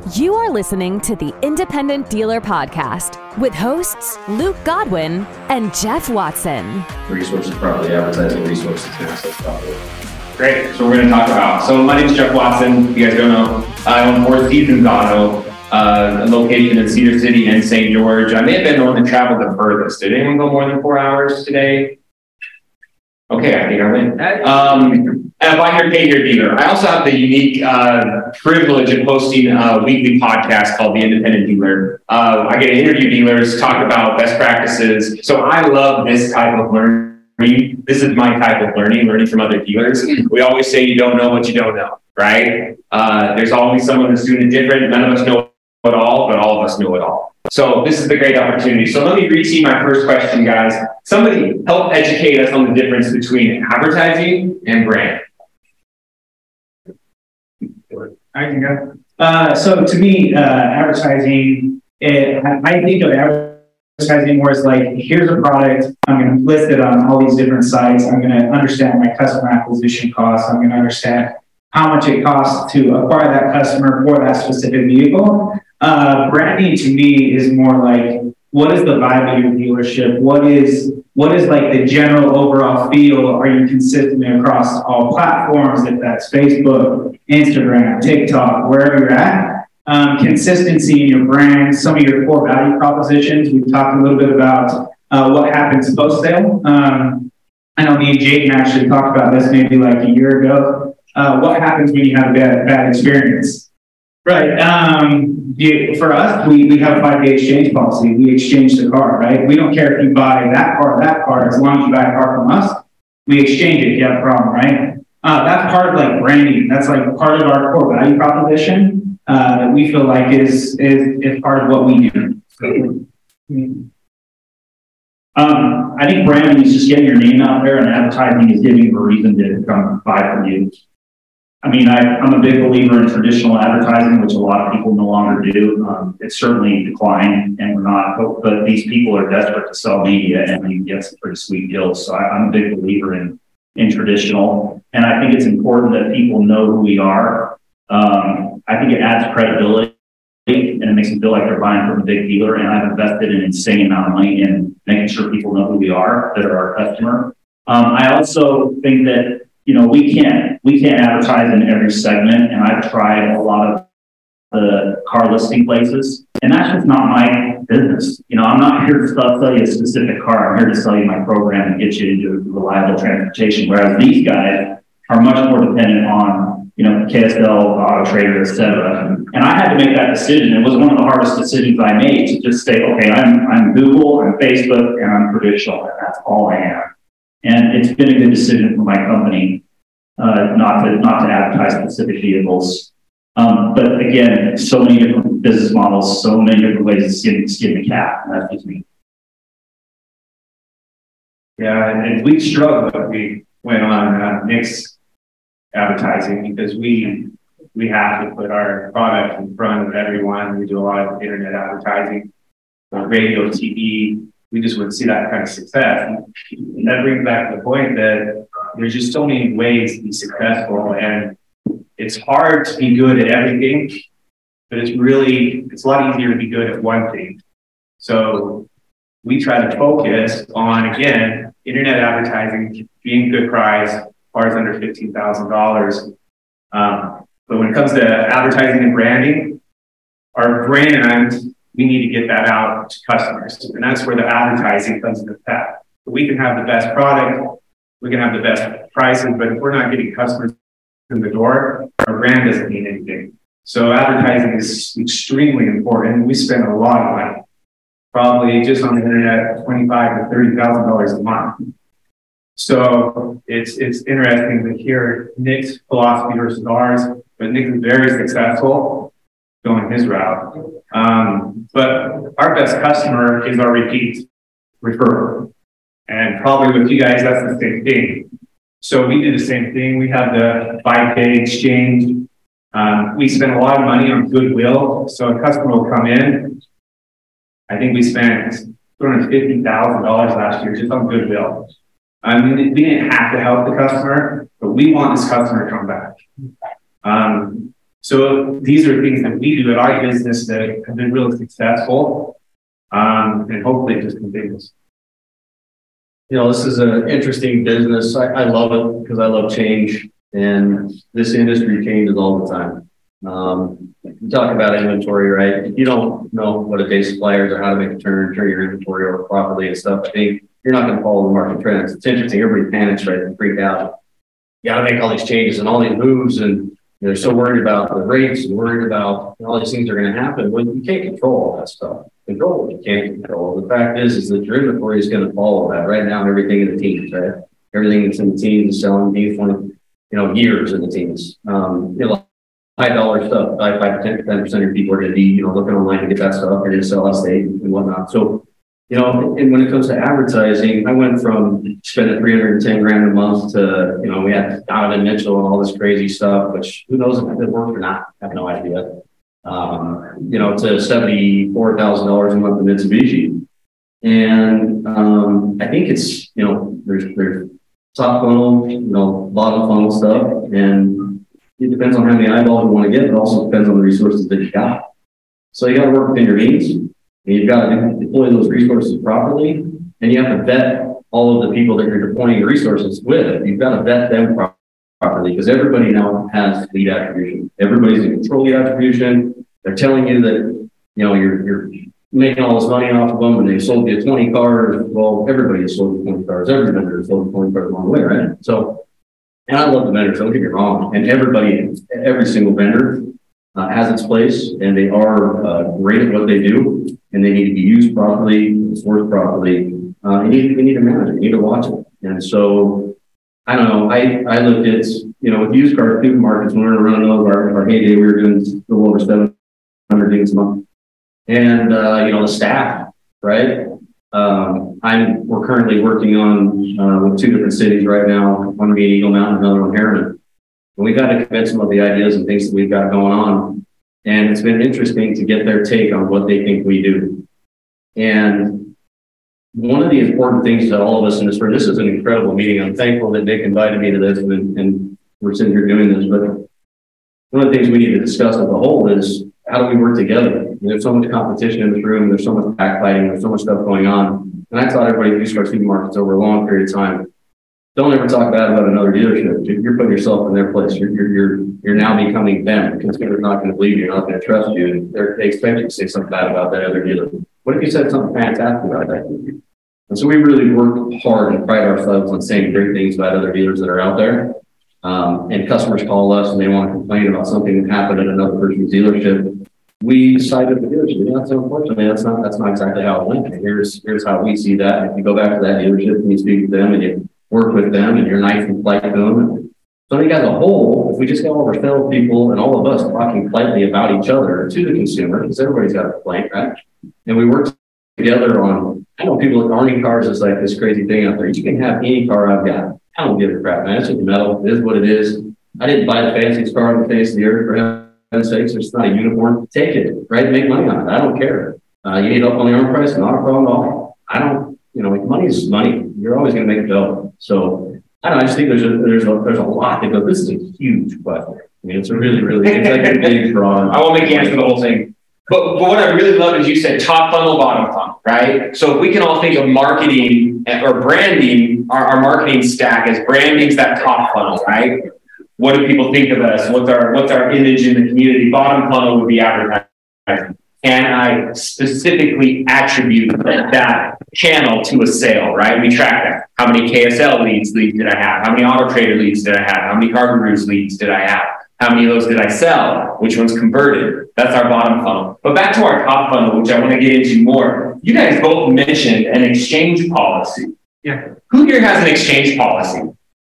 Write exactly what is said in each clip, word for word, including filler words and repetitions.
You are listening to the Independent Dealer Podcast with hosts Luke Godwin and Jeff Watson. Resources properly, advertising resources, assets properly. Great. So we're going to talk about. So my name is Jeff Watson. If you guys don't know, I own Four Seasons Auto, uh, a location in Cedar City and Saint George. I may have been the one that traveled the furthest. Did anyone go more than four hours today? Okay, I think I win. Um, and I'm your K-Gear dealer. I also have the unique uh, privilege of hosting a weekly podcast called The Independent Dealer. Uh, I get to interview dealers, talk about best practices. So I love this type of learning. This is my type of learning, learning from other dealers. We always say you don't know what you don't know, right? Uh, there's always someone that's doing it different. None of us know it all, but all of us know it all. So this is the great opportunity. So let me read to you my first question, guys. Somebody help educate us on the difference between advertising and brand. I can go. Uh, so to me, uh, advertising, it, I, I think of advertising more as like, here's a product, I'm going to list it on all these different sites, I'm going to understand my customer acquisition costs, I'm going to understand how much it costs to acquire that customer for that specific vehicle. Uh, branding to me is more like, what is the vibe of your dealership? What is what is like the general overall feel? Are you consistent across all platforms? If that's Facebook, Instagram, TikTok, wherever you're at. Um, consistency in your brand, some of your core value propositions. We've talked a little bit about uh, what happens post-sale. Um, I know me and Jayden actually talked about this maybe like a year ago. Uh, what happens when you have a bad, bad experience? Right. Um, you, for us, we, we have a five-day exchange policy. We exchange the car, right? We don't care if you buy that car or that car. As long as you buy a car from us, we exchange it if you have a problem, right? Uh, that's part of like branding. That's like part of our core value proposition uh, that we feel like is, is, is part of what we do. Um, I think branding is just getting your name out there, and advertising is giving you a reason to come buy from you. I mean, I, I'm a big believer in traditional advertising, which a lot of people no longer do. Um, it's certainly declined, and we're not, but, but these people are desperate to sell media, and you can get some pretty sweet deals. So I, I'm a big believer in, in traditional, and I think it's important that people know who we are. Um, I think it adds credibility, and it makes them feel like they're buying from a big dealer, and I've invested an insane amount of money in making sure people know who we are, that are our customer. Um, I also think that You know, we can't we can't advertise in every segment, and I've tried a lot of the car listing places, and that's just not my business. You know, I'm not here to sell, sell you a specific car. I'm here to sell you my program and get you into reliable transportation. Whereas these guys are much more dependent on, you know, K S L, Auto Trader, et cetera. And I had to make that decision. It was one of the hardest decisions I made to just say, okay, I'm I'm Google, I'm Facebook, and I'm traditional, and that's all I am. And it's been a good decision for my company uh, not to not to advertise specific vehicles. Um, but again, so many different business models, so many different ways to skin, skin the cat. And that's just me. Yeah, and, and we struggled when we went on uh, mixed advertising because we we have to put our product in front of everyone. We do a lot of internet advertising, uh, radio, T V. We just wouldn't see that kind of success. And that brings back to the point that there's just so many ways to be successful, and it's hard to be good at everything, but it's really, it's a lot easier to be good at one thing. So we try to focus on, again, internet advertising, being good price, cars under fifteen thousand dollars. Um, but when it comes to advertising and branding, our brand, we need to get that out to customers. And that's where the advertising comes into effect. We can have the best product, we can have the best prices, but if we're not getting customers in the door, our brand doesn't mean anything. So advertising is extremely important. We spend a lot of money, probably just on the internet, twenty-five thousand to thirty thousand dollars a month. So it's it's interesting to hear Nick's philosophy versus ours, but Nick is very successful going his route. Um, but our best customer is our repeat referral. And probably with you guys, that's the same thing. So we do the same thing. We have the five-day exchange. Um, we spend a lot of money on goodwill. So a customer will come in. I think we spent two hundred fifty thousand dollars last year just on goodwill. I mean, we didn't have to help the customer, but we want this customer to come back. Um, So these are things that we do at our business that have been really successful, um, and hopefully it just continues. You know, this is an interesting business. I, I love it because I love change, and this industry changes all the time. Um, you talk about inventory, right? If you don't know what a day supplier is or how to make a turn, turn your inventory over properly and stuff, I think you're not going to follow the market trends. It's interesting. Everybody panics, right, and freak out. You got to make all these changes and all these moves, and they're so worried about the rates and worried about all these things are going to happen when you can't control all that stuff. Control what you can't control. The fact is, is that your inventory is going to follow that. Right now, everything in the teens, right? Everything that's in the teens is selling beef for, you know, years in the teens. Um, you know, high dollar stuff, five, five, ten percent of your people are going to be, you know, looking online to get that stuff. They're going to sell us state and whatnot. So, you know, and when it comes to advertising, I went from spending three hundred ten grand a month to, you know, we had Donovan Mitchell and all this crazy stuff, which who knows if it worked or not. I have no idea. Um, you know, to seventy-four thousand dollars a month in Mitsubishi. And um, I think it's, you know, there's, there's top funnel, you know, bottom funnel stuff. And it depends on how many eyeballs you want to get. It also depends on the resources that you got. So you got to work within your means. And you've got to deploy those resources properly. And you have to vet all of the people that you're deploying your resources with. You've got to vet them properly. properly because everybody now has lead attribution. Everybody's in control lead attribution. They're telling you that, you know, you're you're making all this money off of them and they sold you twenty cars. Well, everybody has sold you twenty cars. Every vendor has sold you twenty cars along the way, right? So, and I love the vendors, don't get me wrong. And everybody, every single vendor uh, has its place and they are uh, great at what they do and they need to be used properly, sourced properly. Uh, you need, you need to manage it, you need to watch it. And so, I don't know. I, I looked at, you know, with used car supermarkets, when we were running over our, our heyday, we were doing a little over seven hundred things a month. And, uh, you know, the staff, right? Um, I'm, we're currently working on, uh, with two different cities right now, one being Eagle Mountain, another one Harriman. And we got to convince them of the ideas and things that we've got going on. And it's been interesting to get their take on what they think we do. And one of the important things that all of us in this room, this is an incredible meeting. I'm thankful that Nick invited me to this and, and we're sitting here doing this. But one of the things we need to discuss as a whole is how do we work together? There's so much competition in this room. There's so much backfighting. There's so much stuff going on. And I taught everybody used car supermarkets over a long period of time. Don't ever talk bad about another dealership. You're putting yourself in their place. You're you're you're, you're now becoming them. The consumer's not going to believe you. You're not going to trust you. And they expect you to say something bad about that other dealer. What if you said something fantastic about that dealer? And so we really work hard and pride ourselves on saying great things about other dealers that are out there. Um, and customers call us and they want to complain about something that happened at another person's dealership. We side with the dealership. You know, that's unfortunately that's not that's not exactly how it went. And here's here's how we see that. If you go back to that dealership and you speak to them and you work with them and you're nice and polite to them. So I think as a whole, if we just got all of our salespeople and all of us talking politely about each other to the consumer, because everybody's got a complaint, right? And we work together on, I know people that owning cars is like this crazy thing out there. You can have any car I've got. I don't give a crap, man. It's just metal. It is what it is. I didn't buy the fanciest car on the face of the earth, for heaven's sakes. It's not a unicorn. Take it, right? Make money on it. I don't care. Uh, you need help on the arm price? Not a problem at all. I don't, you know, money is money. You're always going to make a dough. So I don't know. I just think there's a, there's a, there's a lot that goes, this is a huge question. I mean, it's a really, really, it's like a big draw. I won't make you answer the whole thing. But, but what I really love is you said top funnel, bottom funnel, right? So if we can all think of marketing or branding, our, our marketing stack as branding's that top funnel, right? What do people think of us? What's our what's our image in the community? Bottom funnel would be advertising. Can I specifically attribute that channel to a sale, right? We track that. How many K S L leads, leads did I have? How many Auto Trader leads did I have? How many CarGurus leads did I have? How many of those did I sell? Which ones converted? That's our bottom funnel. But back to our top funnel, which I want to get into more. You guys both mentioned an exchange policy. Yeah. Who here has an exchange policy?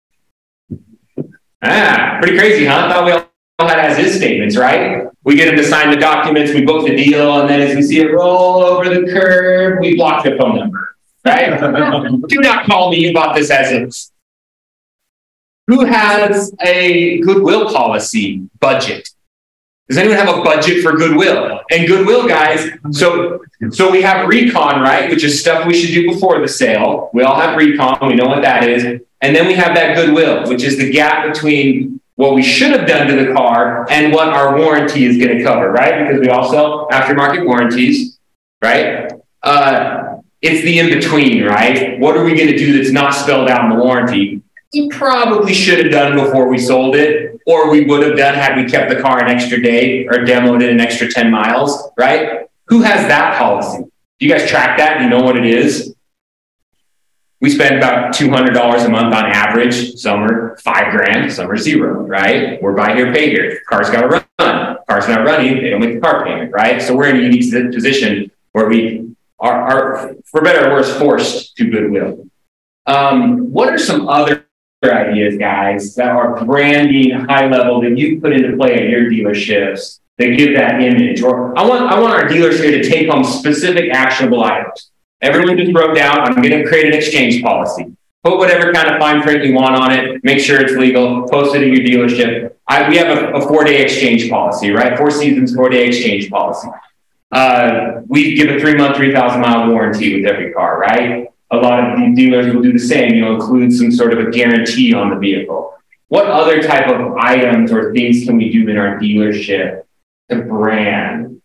Ah, pretty crazy, huh? Thought we all had as is statements, right? We get them to sign the documents, we book the deal, and then as we see it roll over the curb, we block the phone number, right? Do not call me about this as is. Who has a goodwill policy budget? Does anyone have a budget for goodwill? And goodwill, guys, so so we have recon, right? Which is stuff we should do before the sale. We all have recon, we know what that is. And then we have that goodwill, which is the gap between what we should have done to the car, and what our warranty is going to cover, right? Because we all sell aftermarket warranties, right? Uh, it's the in-between, right? What are we going to do that's not spelled out in the warranty? We probably should have done before we sold it, or we would have done had we kept the car an extra day or demoed it an extra ten miles, right? Who has that policy? Do you guys track that? Do you know what it is? We spend about two hundred dollars a month on average. Some are five grand, some are zero, right? We're buy here, pay here. Car's got to run. Car's not running, they don't make the car payment, right? So we're in a unique position where we are, are for better or worse, forced to goodwill. Um, what are some other ideas, guys, that are branding high level that you put into play at your dealerships that give that image? Or I want I want our dealers here to take home specific actionable items. Everyone just broke down, I'm going to create an exchange policy. Put whatever kind of fine print you want on it, make sure it's legal, post it in your dealership. I, we have a, a four-day exchange policy, right? Four seasons, four-day exchange policy. Uh, we give a three-month, three thousand mile warranty with every car, right? A lot of these dealers will do the same. You'll include some sort of a guarantee on the vehicle. What other type of items or things can we do in our dealership to brand?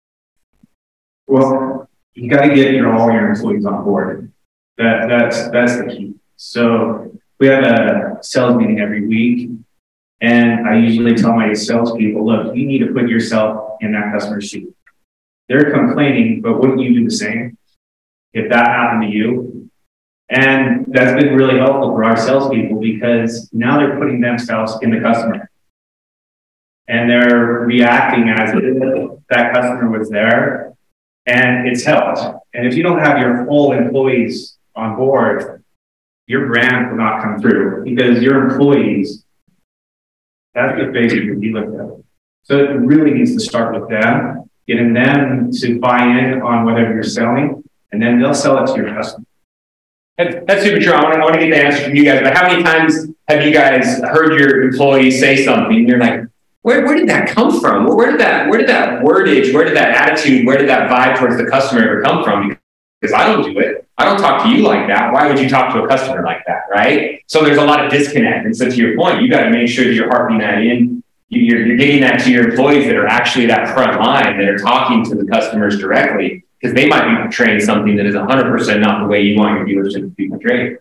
Well, you got to get your all your employees on board. That that's that's the key. So we have a sales meeting every week, and I usually tell my salespeople, look, you need to put yourself in that customer's shoes. They're complaining, but wouldn't you do the same if that happened to you? And that's been really helpful for our salespeople because now they're putting themselves in the customer, and they're reacting as if that customer was there. And it's helped. And if you don't have your full employees on board, your brand will not come through because your employees, that's the face of your dealership. So it really needs to start with them, getting them to buy in on whatever you're selling, and then they'll sell it to your customer. That's, that's super true. I want, to, I want to get the answer from you guys, but how many times have you guys heard your employees say something and you're like, Where, where did that come from? Where did that, where did that wordage, where did that attitude, where did that vibe towards the customer ever come from? Because I don't do it. I don't talk to you like that. Why would you talk to a customer like that, right? So there's a lot of disconnect. And so to your point, you got to make sure that you're harping that in. You're, you're getting that to your employees that are actually that front line, that are talking to the customers directly, because they might be portraying something that is one hundred percent not the way you want your dealership to be portrayed.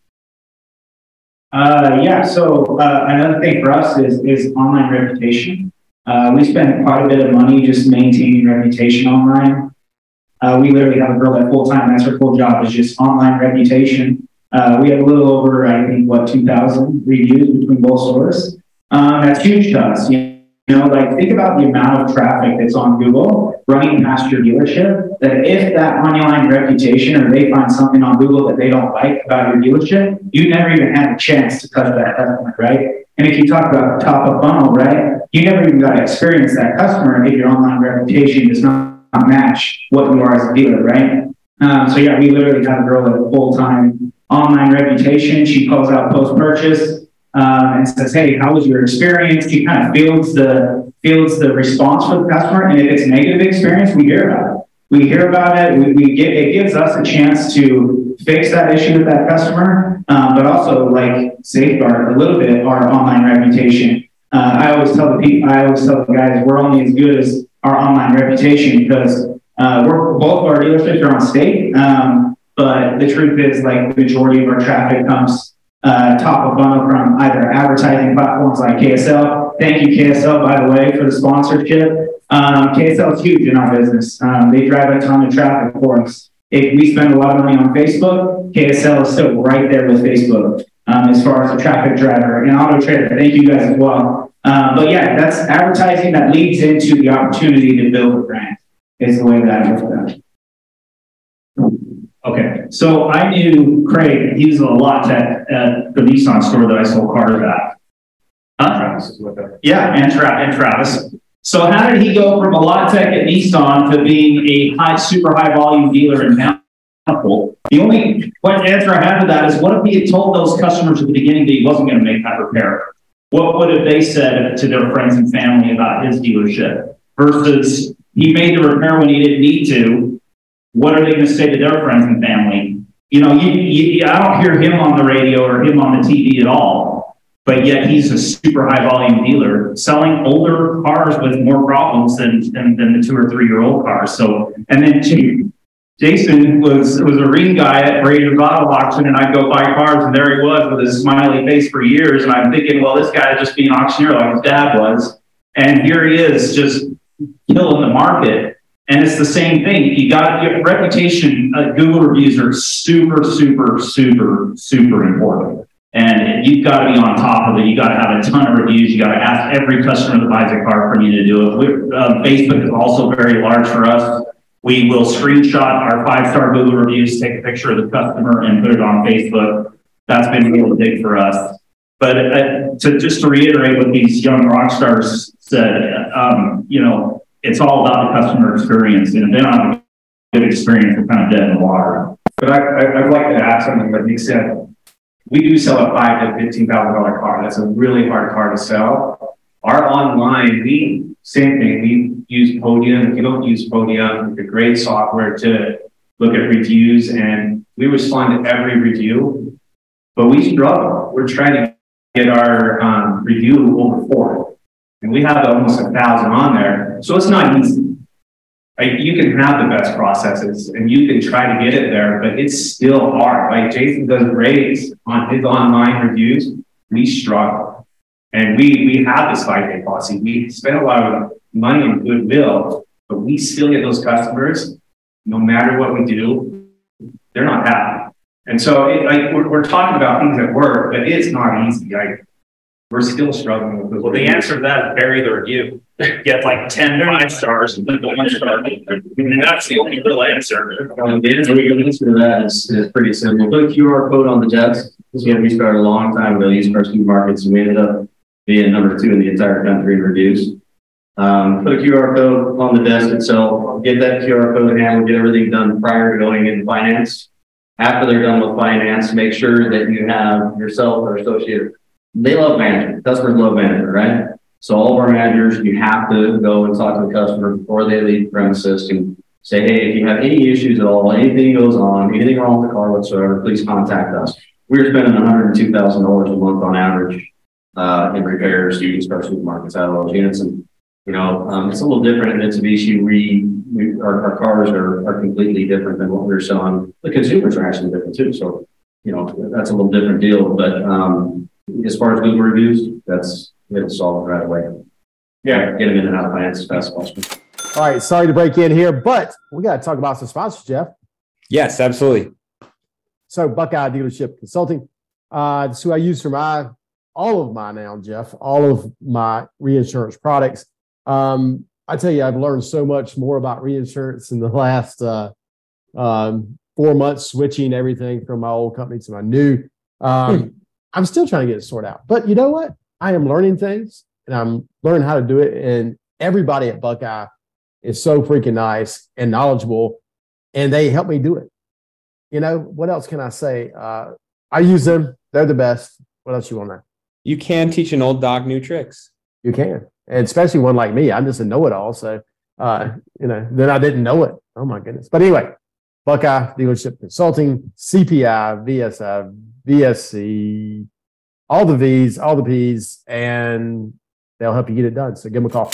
Uh, yeah, so uh, another thing for us is, is online reputation. Uh, we spend quite a bit of money just maintaining reputation online. Uh, we literally have a girl that full-time, that's her full job, is just online reputation. Uh, we have a little over, I think, what, two thousand reviews between both stores. Um, that's huge to us. You know, like think about the amount of traffic that's on Google running past your dealership, that if that online reputation or they find something on Google that they don't like about your dealership, you never even had a chance to touch that customer, right? And if you talk about top of funnel, right, you never even got to experience that customer if your online reputation does not match what you are as a dealer, right? Um, so yeah, we literally have a girl with a full-time online reputation. She calls out post-purchase um, and says, hey, how was your experience? She kind of fields the, fields the response for the customer. And if it's a negative experience, we hear about it. We hear about it. We, we get, it gives us a chance to fix that issue with that customer, um, but also like safeguard a little bit our online reputation. Uh, I always tell the people, I always tell the guys, we're only as good as our online reputation because uh, we're both of our dealerships are on state. Um, but the truth is, like, the majority of our traffic comes uh, top of funnel from either advertising platforms like K S L. Thank you, K S L, by the way, for the sponsorship. Um, K S L is huge in our business. Um, they drive a ton of traffic for us. If we spend a lot of money on Facebook, K S L is still right there with Facebook um, as far as a traffic driver. And Auto Trader, thank you guys as well. Um, but yeah, that's advertising that leads into the opportunity to build a brand is the way that I look at it. Okay, so I knew Craig. He was a lot at, at the Nissan store that I sold cars at. Huh? Travis is with it. Yeah, and, Tra- and Travis. So how did he go from a lot tech at Nissan to being a high, super high volume dealer in Temple? The only answer I have to that is, what if he had told those customers at the beginning that he wasn't going to make that repair? What would have they said to their friends and family about his dealership versus he made the repair when he didn't need to? What are they going to say to their friends and family? You know, you, you, I don't hear him on the radio or him on the T V at all. but yet he's a super high volume dealer selling older cars with more problems than, than, than the two or three year old cars. So, and then Jason was, was a ring guy at Brady's Auto Auction, and I'd go buy cars, and there he was with his smiley face for years. And I'm thinking, well, this guy just being an auctioneer like his dad was. And here he is just killing the market. And it's the same thing. You got your reputation. Uh, Google reviews are super, super, super, super important. And you've got to be on top of it. You got to have a ton of reviews. You got to ask every customer that buys a car from you to do it. We, uh, Facebook is also very large for us. We will screenshot our five-star Google reviews, take a picture of the customer, and put it on Facebook. That's been really big for us. But uh, to just to reiterate what these young rock stars said, um, you know, it's all about the customer experience. And if they don't have a good experience, they're kind of dead in the water. But I, I, I'd like to add something that Nick said. We do sell a five to fifteen thousand dollar car. That's a really hard car to sell. Our online, we same thing. We use Podium. If you don't use Podium, it's a great software to look at reviews, and we respond to every review. But we struggle. We're trying to get our um, review over four, and we have almost a thousand on there. So it's not easy. Like, you can have the best processes and you can try to get it there, but it's still hard. Like Jason does great on his online reviews. We struggle. And we we have this five-day policy. We spend a lot of money on goodwill, but we still get those customers, no matter what we do, they're not happy. And so it, like we're, we're talking about things at work, but it's not easy. Like, we're still struggling with those. Well, the answer to that is bury the review. Get like ten five stars and then the one star. I mean, that's the only real answer. Um, the answer to that is, is pretty simple. Put a Q R code on the desk. So we started a long time ago, used car supermarkets, and we ended up being number two in the entire country in reviews. Um, put a Q R code on the desk itself, get that Q R code handled, get everything done prior to going into finance. After they're done with finance, make sure that you have yourself or associate. They love management. Customers love management, right? So all of our managers, you have to go and talk to the customer before they leave the premises and say, hey, if you have any issues at all, anything goes on, anything wrong with the car whatsoever, please contact us. We're spending one hundred two thousand dollars a month on average uh, in repairs, used car supermarkets out of those units. And, you know, um, it's a little different in Mitsubishi. We, we our, our cars are, are completely different than what we're selling. The consumers are actually different too. So, you know, that's a little different deal. But um, as far as Google reviews, that's it'll solve it right away. Yeah, get them in and out of finance as fast as possible. All right, sorry to break in here, but we got to talk about some sponsors, Jeff. Yes, absolutely. So Buckeye Dealership Consulting, uh, that's who I use for my all of my now, Jeff, all of my reinsurance products. Um, I tell you, I've learned so much more about reinsurance in the last uh, um, four months, switching everything from my old company to my new. Um, I'm still trying to get it sorted out, but you know what? I am learning things and I'm learning how to do it. And everybody at Buckeye is so freaking nice and knowledgeable, and they help me do it. You know, what else can I say? Uh, I use them. They're the best. What else you want to know? You can teach an old dog new tricks. You can. And especially one like me. I'm just a know-it-all. So, uh, you know, then I didn't know it. Oh, my goodness. But anyway, Buckeye Dealership Consulting, C P I, V S I, V S C, all the V's, all the P's, and they'll help you get it done. So give them a call.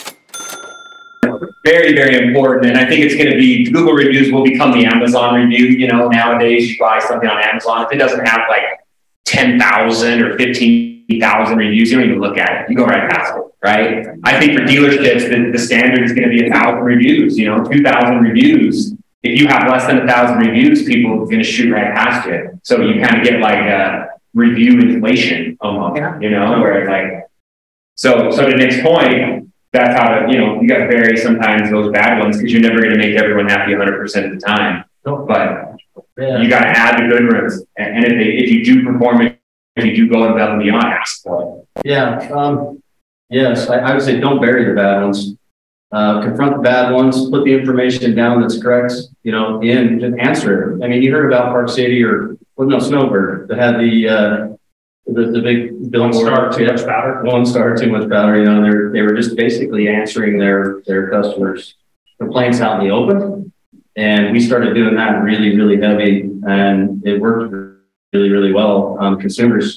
Very, very important. And I think it's going to be, Google reviews will become the Amazon review. You know, nowadays you buy something on Amazon. If it doesn't have like ten thousand or fifteen thousand reviews, you don't even look at it. You go right past it, right? I think for dealerships, the, the standard is going to be a thousand reviews, you know, two thousand reviews. If you have less than a thousand reviews, people are going to shoot right past you. So you kind of get like a review inflation almost, you know, where it's like, so, so to Nick's point, that's how to, you know, you got to vary sometimes those bad ones because you're never going to make everyone happy one hundred percent of the time. But yeah, you got to add the good ones. And, and if they, if you do perform it, if you do go above and beyond, ask for it. Yeah. Um, yes, I, I would say don't bury the bad ones. Uh, confront the bad ones, put the information down that's correct, you know, in, just answer it. I mean, you heard about Park City or, well, no, Snowbird that had the, uh, the, the big billboard. One star, too much powder. One star, too much powder. You know, they're, they were just basically answering their, their customers' complaints out in the open. And we started doing that really, really heavy, and it worked really, really well. Um, consumers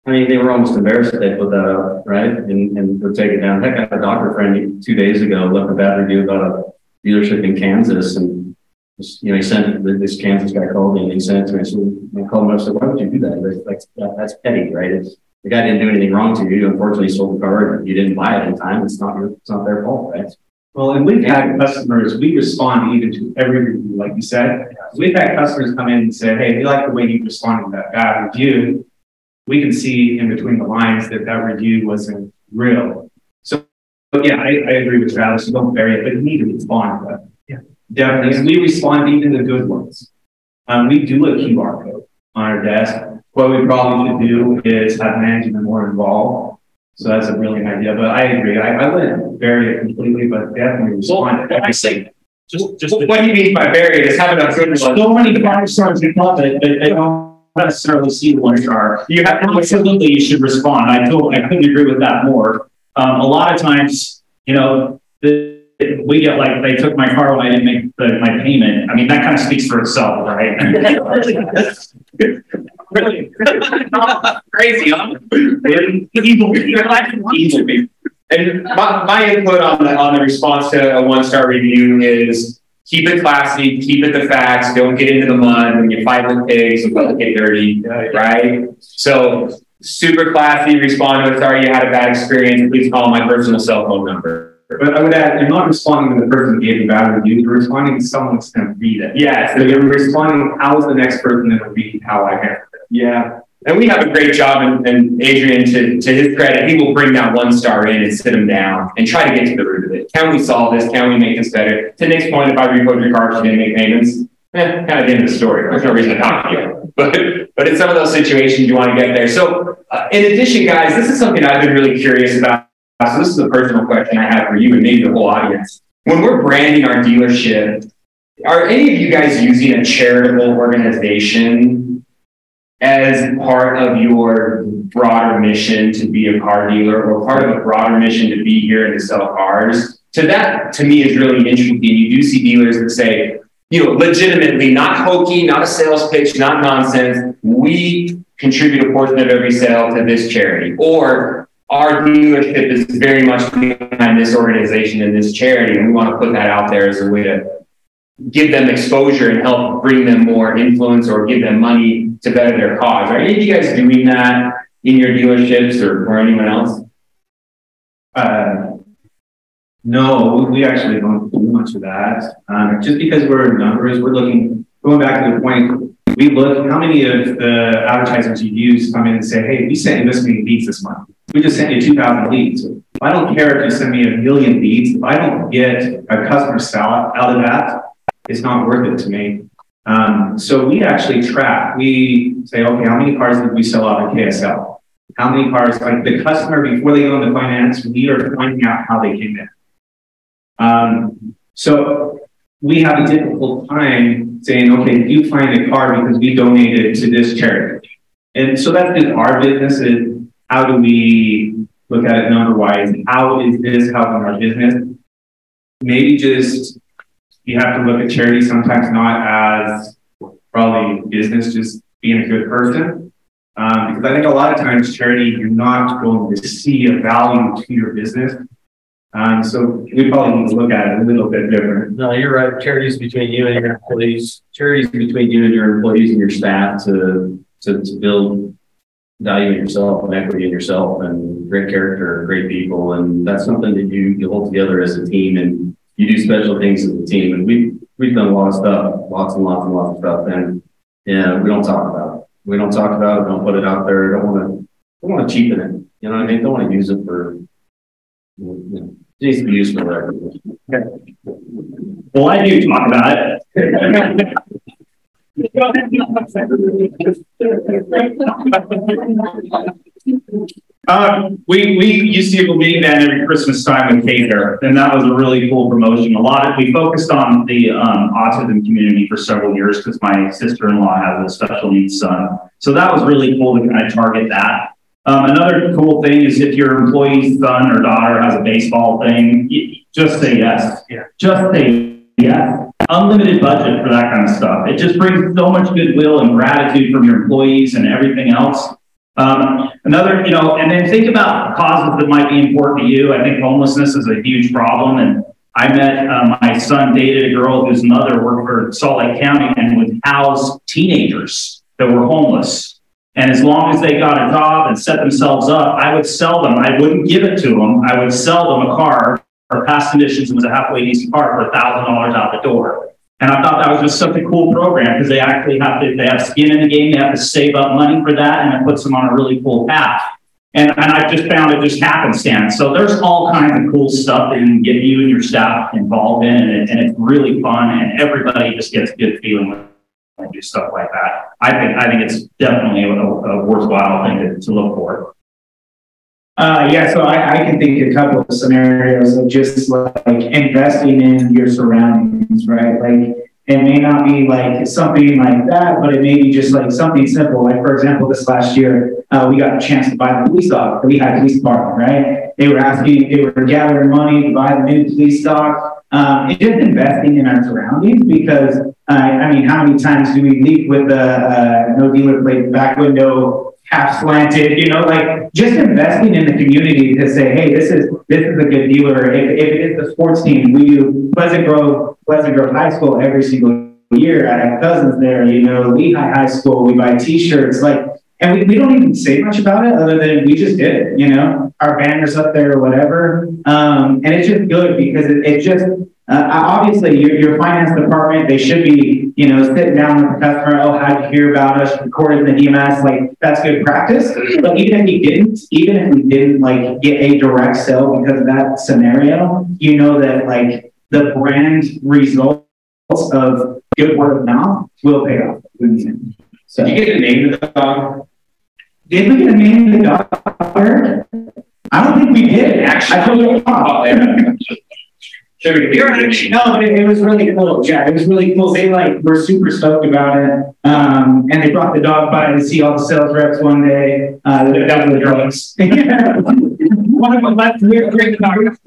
I mean, they were almost embarrassed that they put that up, right? And, and would take it down. Heck, I had a doctor friend two days ago left a bad review about a dealership in Kansas, and just, you know, he sent this Kansas guy called me and he sent it to me. So I called him up and said, "Why would you do that? Like, that that's petty, right? It's, the guy didn't do anything wrong to you. You unfortunately sold the car and you didn't buy it in time. It's not your, it's not their fault, right?" Well, and we've had customers, we respond even to every review, like you said. We've had customers come in and say, "Hey, we like the way you responded to that bad review." We can see in between the lines that that review wasn't real. So, but yeah, I, I agree with Travis. You don't bury it, but you need to respond to that. Yeah, definitely. And we respond even to the good ones. Um, we do a Q R code on our desk. What we probably should do is have management more involved. So that's a brilliant idea. But I agree. I, I wouldn't bury it completely, but definitely respond. Well, I say, just, just what do you mean by bury it? Is having a good one. So many five stars in love it, but they don't necessarily see the one star. You have absolutely you should respond. I told I couldn't agree with that more. Um, a lot of times, you know, the, we get like they took my car when I didn't make the, my payment. I mean, that kind of speaks for itself, right? Really crazy, huh? Evil, evil. And my, my input on the on the response to a one star review is keep it classy, keep it the facts, don't get into the mud when you fight with pigs and don't get dirty, right? So super classy, respond to it. Sorry you had a bad experience. Please call my personal cell phone number. But I would add, you're not responding to the person who gave you a bad review. You're responding to someone that's going to read it. Yeah, so you're responding. How is the next person going to read how I handled it? Yeah. And we have a great job, and, and Adrian, to, to his credit, he will bring that one star in and sit him down and try to get to the root of it. Can we solve this? Can we make this better? To Nick's point, if I repoed your car, you didn't make payments, eh, kind of the end of the story. There's no reason to talk to you. But, but in some of those situations, you want to get there. So uh, in addition, guys, this is something I've been really curious about. So this is a personal question I have for you and maybe the whole audience. When we're branding our dealership, are any of you guys using a charitable organization as part of your broader mission to be a car dealer, or part of a broader mission to be here and to sell cars? So that, to me, is really interesting. You do see dealers that say, you know, legitimately, not hokey, not a sales pitch, not nonsense, we contribute a portion of every sale to this charity. Or our dealership is very much behind this organization and this charity, and we want to put that out there as a way to give them exposure and help bring them more influence or give them money to better their cause. Are any of you guys doing that in your dealerships or, or anyone else? Uh, no, we actually don't do much of that. Um, just because we're in numbers, we're looking, going back to the point, we look how many of the advertisers you use come in and say, "Hey, we sent you this many leads this month. We just sent you two thousand leads." I don't care if you send me a million leads. If I don't get a customer sell out of that, it's not worth it to me. Um, so we actually track. We say, okay, how many cars did we sell out of K S L? How many cars, like the customer, before they go into finance, we are finding out how they came in. Um, so we have a difficult time saying, okay, you find a car because we donated to this charity. And so that's just our business is, how do we look at it number-wise? How is this helping our business? Maybe just, you have to look at charity sometimes not as probably business, just being a good person. Um, because I think a lot of times charity, you're not going to see a value to your business. Um, so we probably need to look at it a little bit different. No, you're right. Charities between you and your employees. Charities between you and your employees and your staff to to, to build value in yourself and equity in yourself and great character, great people, and that's something that you you hold together as a team, and you do special things as a team. And we we've done a lot of stuff, lots and lots and lots of stuff, and yeah, we don't talk about it. We don't talk about it. Don't put it out there. Don't want to don't want to cheapen it. You know what I mean? Don't want to use it for. You know, it needs to be used for whatever. Okay. Well, I do talk about it. um, we we used to do a meeting then every Christmas time with K-Care, and that was a really cool promotion. A lot of we focused on the um, autism community for several years because my sister-in-law has a special needs son, so that was really cool to kind of target that. Um, another cool thing is if your employee's son or daughter has a baseball thing, you, just say yes. Yeah. Just say yes. Unlimited budget for that kind of stuff. It just brings so much goodwill and gratitude from your employees and everything else. Um, another, you know, and then think about causes that might be important to you. I think homelessness is a huge problem. And I met, uh, my son dated a girl whose mother worked for Salt Lake County and would house teenagers that were homeless. And as long as they got a job and set themselves up, I would sell them. I wouldn't give it to them. I would sell them a car or past conditions and was a halfway decent car for a thousand dollars out the door. And I thought that was just such a cool program because they actually have to, they have skin in the game. They have to save up money for that. And it puts them on a really cool path. And, and I just found it just happenstance. So there's all kinds of cool stuff that you can get you and your staff involved in. And, it, and it's really fun. And everybody just gets a good feeling when they do stuff like that. I think, I think it's definitely a, a worthwhile thing to, to look for. Uh, yeah, so I, I can think a couple of scenarios of just like investing in your surroundings, right? Like it may not be like something like that, but it may be just like something simple. Like for example, this last year, uh, we got a chance to buy the police dog. We had a police department, right? They were asking, they were gathering money to buy the new police dog. Um, it's just investing in our surroundings because, uh, I mean, how many times do we leave with the uh, no dealer plate back window half slanted, you know, like just investing in the community to say, hey, this is this is a good dealer. If, if it is the sports team, we do Pleasant Grove, Pleasant Grove High School every single year. I have cousins there, you know, Lehigh High School, we buy t-shirts, like, and we, we don't even say much about it other than we just did it, you know, our banners up there or whatever. Um, and it's just good because it, it just, uh, obviously your, your finance department, they should be, you know, sitting down with the customer, oh, how'd you hear about us, recording the D M S, like that's good practice. But even if we didn't, even if we didn't like get a direct sale because of that scenario, you know that like the brand results of good word of mouth will pay off. So did you get a name of the dog? Did we get a name of the dog? I don't think we did, actually. I told you. Oh, yeah. You're actually, no, but it, it was really cool. Yeah, it was really cool. They like were super stoked about it. Um, and they brought the dog by to see all the sales reps one day. Uh, that was the drugs. One of them left weird great dog.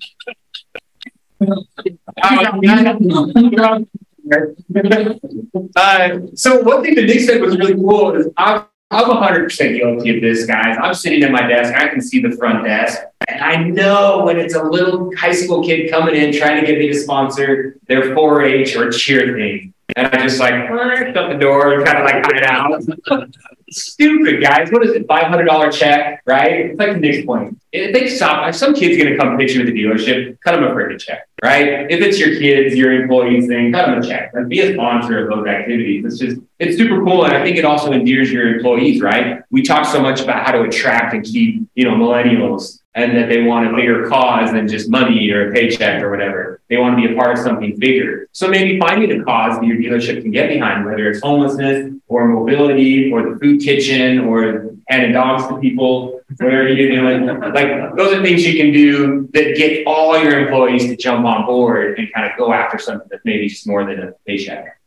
Uh, so one thing that Nick said was really cool is I'm, I'm one hundred percent guilty of this, guys. I'm sitting at my desk. I can see the front desk. And I know when it's a little high school kid coming in trying to get me to sponsor their four H or cheer thing. And I just like, shut the door and kind of like hide out. Stupid, guys. What is it? five hundred dollars check, right? It's like Nick's point. If they stop, if some kid's going to come pitch you at the dealership, cut them a freaking check, right? If it's your kids, your employees thing, cut them a check. Like, be a sponsor of those activities. It's just, it's super cool. And I think it also endears your employees, right? We talk so much about how to attract and keep, you know, millennials, and that they want a bigger cause than just money or a paycheck or whatever. They want to be a part of something bigger. So maybe finding a cause that your dealership can get behind, whether it's homelessness or mobility or the food kitchen or handing dogs to people, whatever you're doing. Like, those are things you can do that get all your employees to jump on board and kind of go after something that's maybe just more than a paycheck.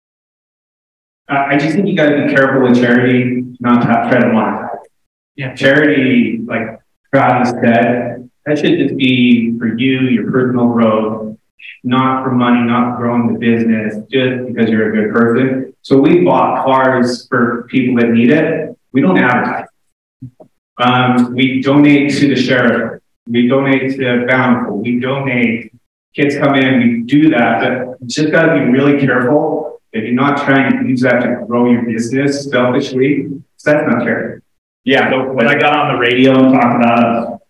Uh, I just think you got to be careful with charity, not to have try to monetize. Yeah, charity, like Travis said, that should just be for you, your personal growth, not for money, not for growing the business, just because you're a good person. So we bought cars for people that need it. We don't advertise. Um, we donate to the sheriff. We donate to Bountiful. We donate. Kids come in, we do that. But you just got to be really careful if you're not trying to use that to grow your business selfishly. So that's not charity. Yeah, so when I got on the radio and talked about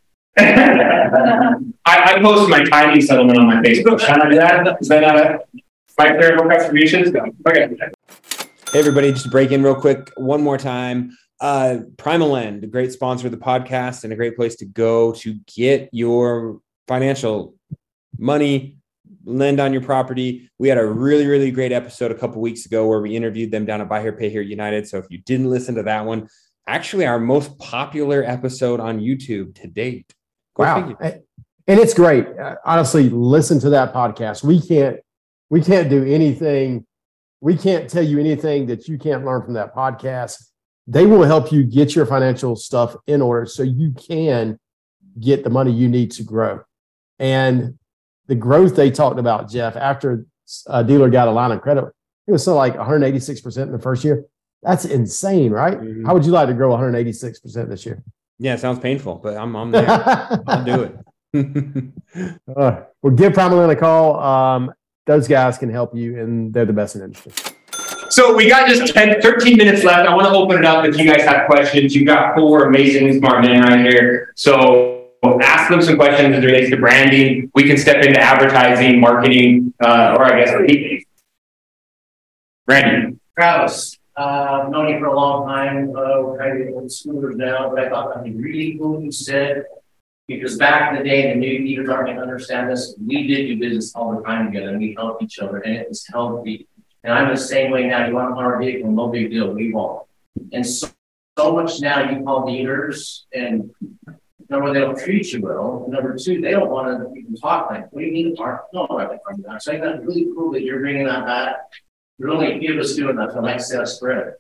it, I, I post my tiny settlement on my Facebook. Should I do that? Is that not a, my charitable contributions? Okay. Hey, everybody, just break in real quick one more time. Uh, Primal Lend, a great sponsor of the podcast and a great place to go to get your financial money, lend on your property. We had a really, really great episode a couple weeks ago where we interviewed them down at Buy Here, Pay Here United. So if you didn't listen to that one, actually our most popular episode on YouTube to date. Go wow. figure. And it's great. Uh, honestly, listen to that podcast. We can't, we can't do anything. We can't tell you anything that you can't learn from that podcast. They will help you get your financial stuff in order so you can get the money you need to grow. And the growth they talked about, Jeff, after a dealer got a line of credit, it was something like one hundred eighty-six percent in the first year. That's insane, right? Mhm. How would you like to grow one hundred eighty-six percent this year? Yeah, it sounds painful, but I'm I'm there. I'll do it. Uh, well, give Primalend a call. Um, those guys can help you, and they're the best in the industry. So we got just ten, thirteen minutes left. I want to open it up if you guys have questions. You've got four amazing smart men right here. So ask them some questions as it relates to branding. We can step into advertising, marketing, uh, or I guess marketing. Randy. Travis, uh, I've known you for a long time. Uh, we're kind of old schoolers now, but I thought that'd be really cool what you said. Because back in the day, the new leaders aren't going to understand this. We did do business all the time together, and we helped each other, and it was healthy. And I'm the same way now. You want to buy our vehicle, no big deal. We won't. And so, so much now you call dealers, and number one, they don't treat you well. Number two, they don't want to even talk like, what do you mean? Park? No, right from that. So I think that's really cool that you're bringing that back. Really give us doing that for like sales spread.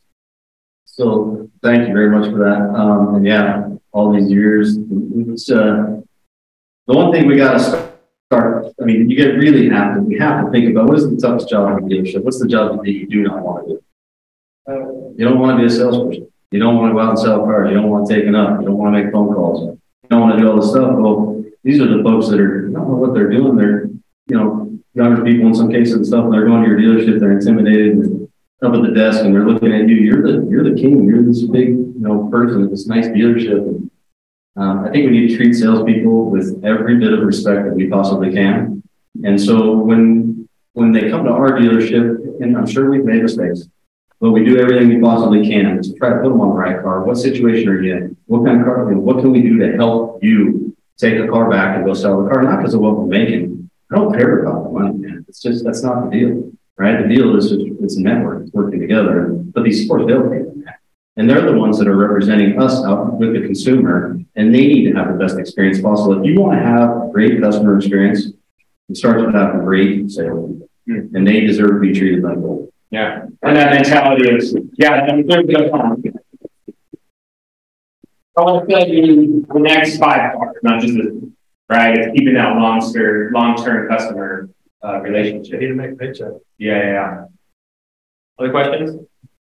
So thank you very much for that. Um, and yeah, all these years, it's, uh, the one thing we got to start, I mean, you get really have to, we have to think about what is the toughest job in the dealership? What's the job that you do not want to do? Uh, you don't want to be a salesperson. You don't want to go out and sell cars. You don't want to take it up. You don't want to make phone calls. You don't want to do all this stuff. Well, these are the folks that are, don't know what they're doing. They're, you know, younger people in some cases and stuff, and they're going to your dealership, they're intimidated and up at the desk and they're looking at you. You're the you're the king. You're this big, you know, person at this nice dealership. And um, I think we need to treat salespeople with every bit of respect that we possibly can. And so when when they come to our dealership, and I'm sure we've made mistakes, but we do everything we possibly can to try to put them on the right car. What situation are you in? What kind of car? I mean, what can we do to help you take the car back and go sell the car? Not because of what we're making. I don't care about the money, man. It's just, that's not the deal, right? The deal is just, it's a network, it's working together. But these four salespeople, and they're the ones that are representing us out with the consumer, and they need to have the best experience possible. If you want to have a great customer experience, it starts with having great sales, mm. and they deserve to be treated like gold. Yeah, and that mentality is, yeah, I want to tell you the next five parts, not just the, right? It's keeping that long-term, long-term customer uh, relationship. You need to make a paycheck. Yeah, yeah, yeah. Other questions?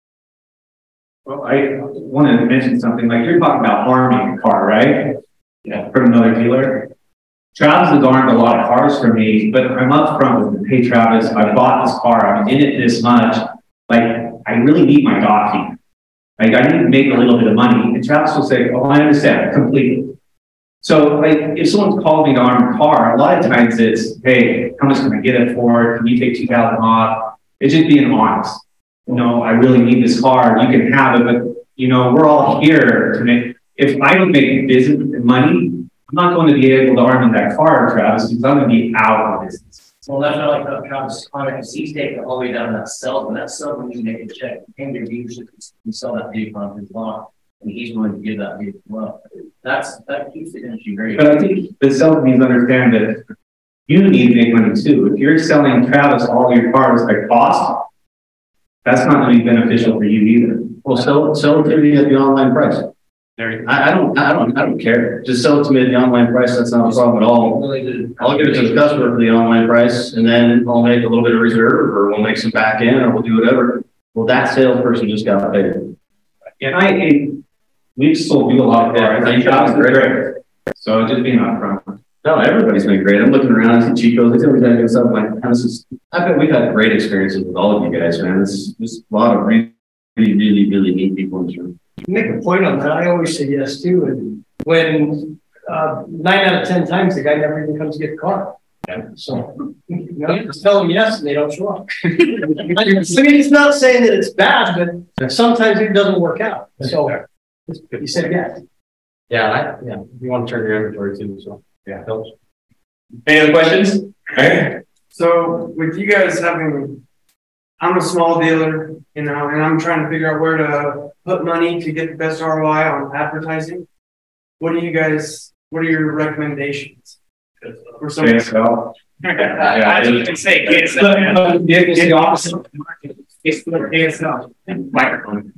Well, I wanted to mention something. Like you're talking about arming a car, right? Yeah, from another dealer. Travis has armed a lot of cars for me, but I'm up front with him. Hey, Travis, I bought this car. I'm in it this much. Like, I really need my docking. Like, I need to make a little bit of money. And Travis will say, oh, I understand completely. So, like, if someone's called me to arm a car, a lot of times it's, hey, how much can I get it for? Can you take two thousand off? It's just being honest. You know, I really need this car. You can have it, but, you know, we're all here to make, if I don't make business money, I'm not going to be able to arm in that car, Travis, because I'm going to be out of business. Well, that's not like that Travis comment, because he's taking it all the way down to that cell, and that cell when you make a check, and your dealership can sell that vehicle on his lot, and he's willing to give that vehicle up. That's, that keeps the industry very. But I think the sales needs to understand that you need to make money too. If you're selling Travis all your cars at cost, that's not going to be beneficial for you either. Well, sell, sell it to me at the online price. I, I don't, I don't, I don't care. Just sell it to me at the online price. That's not a problem at all. I'll give it to the customer for the online price, and then I'll make a little bit of reserve, or we'll make some back end, or we'll do whatever. Well, that salesperson just got paid. And I, and we still do a lot of that. I think that was great. So just being upfront. No, everybody's been great. I'm looking around, I see Chico's, I see everything and stuff like that. This is, I bet we've had great experiences with all of you guys, man. It's just a lot of really, really, really neat people in this room. Make a point on that. I always say yes too. And when uh, nine out of ten times the guy never even comes to get the car. Yeah. So you know, just tell them yes and they don't show up. I mean, it's not saying that it's bad, but sometimes it doesn't work out. So you said yes. Yeah, I, yeah. You want to turn your inventory too, so yeah, it helps. Any other questions? Okay. So with you guys having, I'm a small dealer, you know, and I'm trying to figure out where to put money to get the best R O I on advertising. What do you guys, what are your recommendations? For some K S L. Yeah, I was going to say K S L. It's the opposite. It's the K S L. Microphone.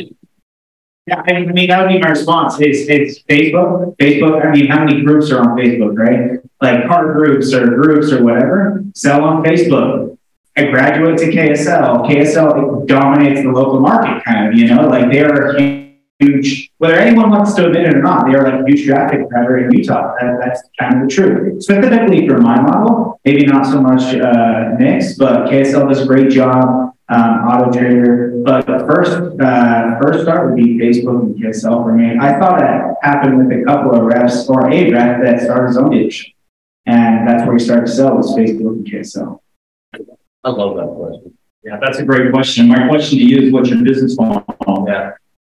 Yeah, I mean, that would be my response. It's, it's Facebook. Facebook, I mean, how many groups are on Facebook, right? Like car groups or groups or whatever, sell on Facebook. I graduate to K S L. K S L dominates the local market, kind of, you know, like they're huge, whether anyone wants to admit it or not, they're like a huge traffic driver in Utah. That, that's kind of the truth. Specifically for my model, maybe not so much uh, Nick's, but K S L does a great job, um, Auto Trader. But the first, uh, first start would be Facebook and K S L for me. I thought that happened with a couple of reps or a rep that started his own dealership. And that's where he started to sell was Facebook and K S L. I love that question. Yeah, that's a great question. My question to you is, what's your business model? Yeah.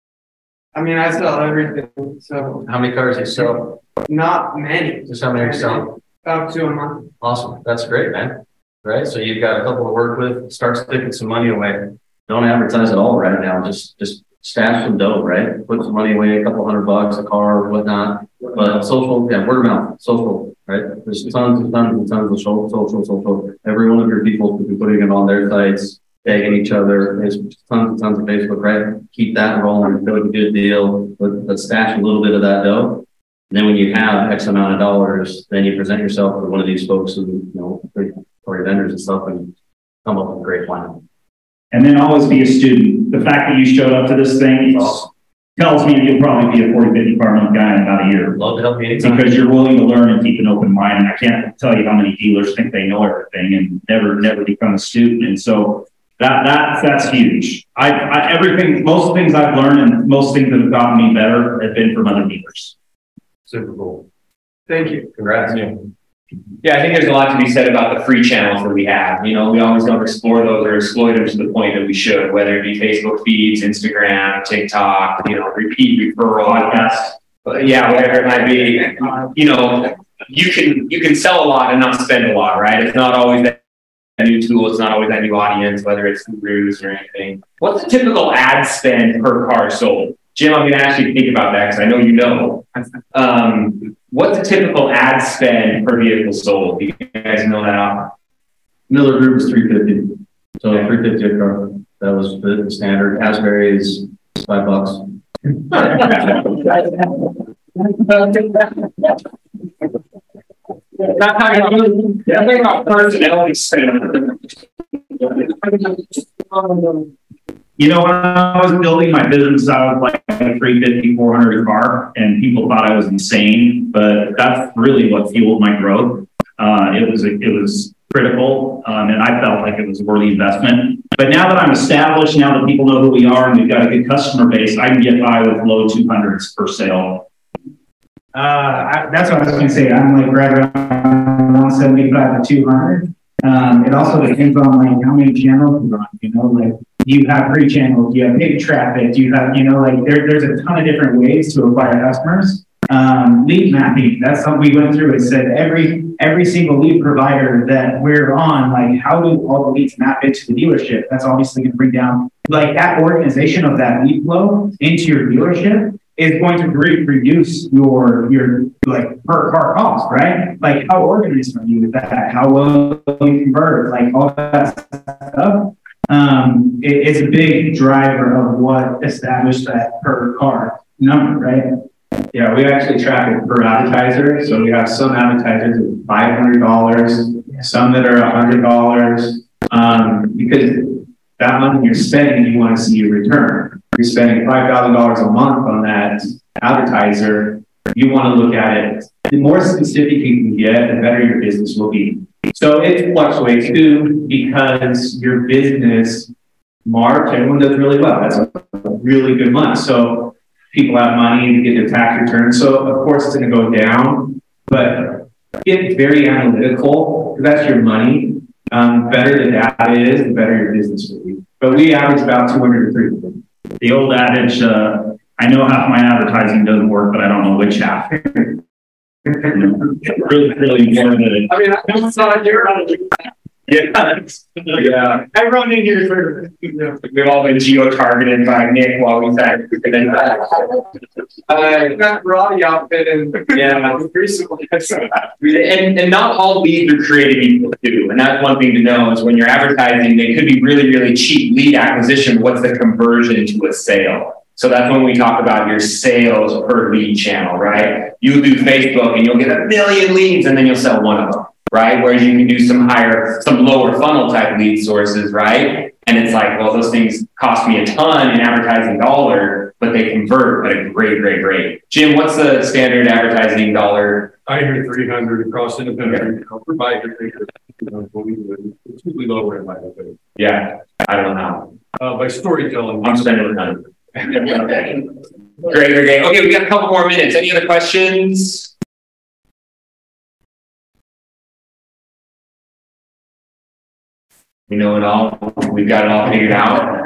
I mean, I sell everything, so. How many cars do you sell? Not many. Just how many are you selling? About two a month. Awesome. That's great, man. Right? So you've got a couple to work with, start sticking some money away. Don't advertise at all right now. Just, just stash some dough, right? Put some money away, a couple hundred bucks, a car, whatnot. But social, yeah, word of mouth, social, right? There's tons and tons and tons of social, social, social. Every one of your people could be putting it on their sites, tagging each other. There's tons and tons of Facebook, right? Keep that rolling, feel like a good deal, but, but stash a little bit of that dough. And then when you have X amount of dollars, then you present yourself to one of these folks who, you know, or vendors and stuff, and come up with a great plan. And then always be a student. The fact that you showed up to this thing awesome. tells me you'll probably be a forty, fifty car month guy in about a year. Love to help you anytime. Because you're willing to learn and keep an open mind. And I can't tell you how many dealers think they know everything and never, never become a student. And so that, that, that's huge. I, I, everything, most things I've learned and most things that have gotten me better have been from other dealers. Super cool. Thank you. Congrats. Yeah. Yeah, I think there's a lot to be said about the free channels that we have. You know, we always don't explore those or exploit them to the point that we should, whether it be Facebook feeds, Instagram, TikTok, you know, repeat referral podcasts. But yeah, whatever it might be. You know, you can you can sell a lot and not spend a lot, right? It's not always that new tool. It's not always that new audience, whether it's gurus or anything. What's the typical ad spend per car sold? Jim, I'm going to ask you to think about that because I know you know. Um, what's the typical ad spend per vehicle sold? Do you guys know that off? Miller Group is three fifty. So okay. three fifty a car. That was the standard. Asbury is five bucks. Not talking about, yeah, I'm talking about personnel spend. You know, when I was building my business, I was like a three fifty, four hundred car, and people thought I was insane, but that's really what fueled my growth. Uh, it was, it was critical, um, and I felt like it was a worthy investment. But now that I'm established, now that people know who we are and we've got a good customer base, I can get by with low two hundreds per sale. Uh, I, that's what I was going to say. I'm like right around one seventy-five to two hundred. Um, it also depends on like how many channels you're on, you know, like you have free channels, you have paid traffic, you have, you know, like there, there's a ton of different ways to acquire customers. Um, lead mapping, that's something we went through. It said every, every single lead provider that we're on, like how do all the leads map into the dealership? That's obviously going to bring down like that organization of that lead flow into your dealership is going to re- reduce your, your like per car cost, right? Like how organized are you with that? How well you convert, like all that stuff. Um, it, it's a big driver of what established that per car number, right? Yeah, we actually track it per advertiser. So we have some advertisers at five hundred dollars, some that are one hundred dollars, um, because that money you're spending, you want to see a return. You're spending five thousand dollars a month on that advertiser. You want to look at it. The more specific you can get, the better your business will be. So it fluctuates too because your business, March, everyone does really well. That's a really good month. So people have money to get their tax returns. So of course it's going to go down, but get very analytical because that's your money. Um, better the data is, the better your business will be. But we average about two hundred to three hundred. The old adage, uh, I know half my advertising doesn't work, but I don't know which half. really, really important. I mean, that's not your Yeah, yeah. I run in here for, you know. We've all been geo-targeted by Nick while we said, uh, got Roddy outfit and yeah, recently. and and not all leads are created equal too. And that's one thing to know is when you're advertising, they could be really, really cheap lead acquisition. What's the conversion to a sale? So that's when we talk about your sales per lead channel, right? You'll do Facebook and you'll get a million leads and then you'll sell one of them. right? Whereas you can do some higher, some lower funnel type lead sources, right? And it's like, well, those things cost me a ton in advertising dollar, but they convert at a great, great rate. Jim, what's the standard advertising dollar? I hear three hundred across independent. I'll provide your figure. It's usually lower in my opinion. Yeah, I don't know. Uh, by storytelling. I'm spending a ton. Okay. Great, great, great. Okay, we got a couple more minutes. Any other questions? We know it all. We've got it all figured out.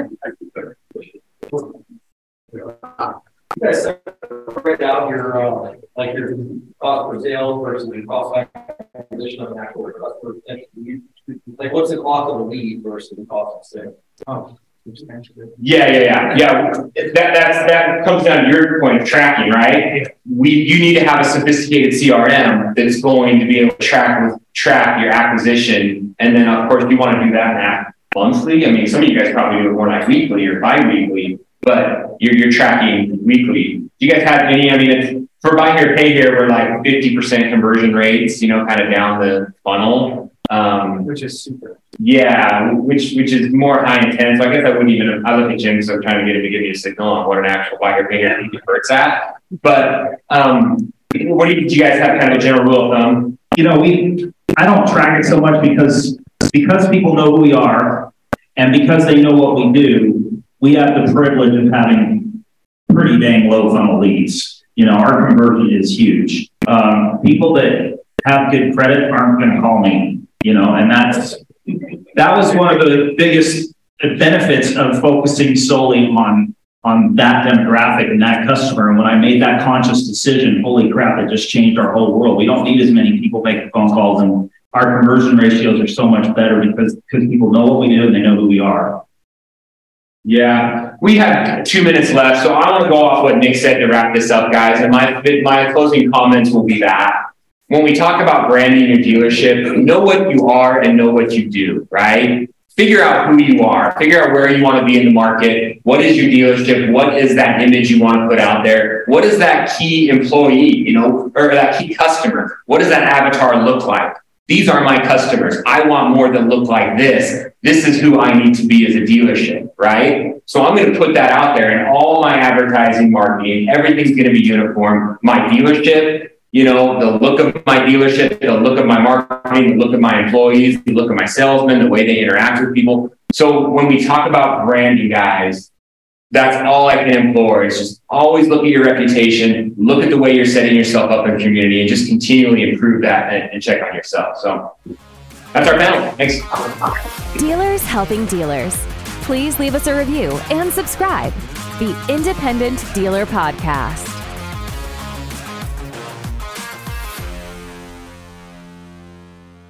You guys separate out your uh, like your cost per sale versus the cost of acquisition of an actual customer. Like, what's the cost of a lead versus the cost of sale? Oh. Yeah, yeah, yeah, yeah. That that's that comes down to your point of tracking, right? We you need to have a sophisticated C R M that's going to be able to track with track your acquisition, and then of course you want to do that monthly. I mean, some of you guys probably do it more like weekly or bi-weekly, but you're you're tracking weekly. Do you guys have any? I mean, it's, for buy here, pay here, we're like fifty percent conversion rates, you know, kind of down the funnel. Um, which is super. Yeah, which which is more high intent. So I guess I wouldn't even. I look at Jim, so I'm trying to get him to give me a signal on what an actual buy here, pay here converts at. But um, what do you, do you guys have kind of a general rule of thumb? You know, we I don't track it so much because because people know who we are, and because they know what we do. We have the privilege of having pretty dang low funnel leads. You know, our conversion is huge. Um, people that have good credit aren't going to call me, you know, and that's, that was one of the biggest benefits of focusing solely on, on that demographic and that customer. And when I made that conscious decision, holy crap, it just changed our whole world. We don't need as many people making phone calls, and our conversion ratios are so much better because, because people know what we do and they know who we are. Yeah, we have two minutes left, so I want to go off what Nick said to wrap this up, guys. And my my closing comments will be that when we talk about branding your dealership, know what you are and know what you do, right? Figure out who you are. Figure out where you want to be in the market. What is your dealership? What is that image you want to put out there? What is that key employee, you know, or that key customer? What does that avatar look like? These are my customers. I want more that look like this. This is who I need to be as a dealership, right? So I'm going to put that out there, and all my advertising, marketing, everything's going to be uniform. My dealership, you know, the look of my dealership, the look of my marketing, the look of my employees, the look of my salesmen, the way they interact with people. So when we talk about branding, guys, that's all I can implore is just always look at your reputation, look at the way you're setting yourself up in the community, and just continually improve that and, and check on yourself. So that's our panel. Thanks. Dealers helping dealers. Please leave us a review and subscribe. The Independent Dealer Podcast.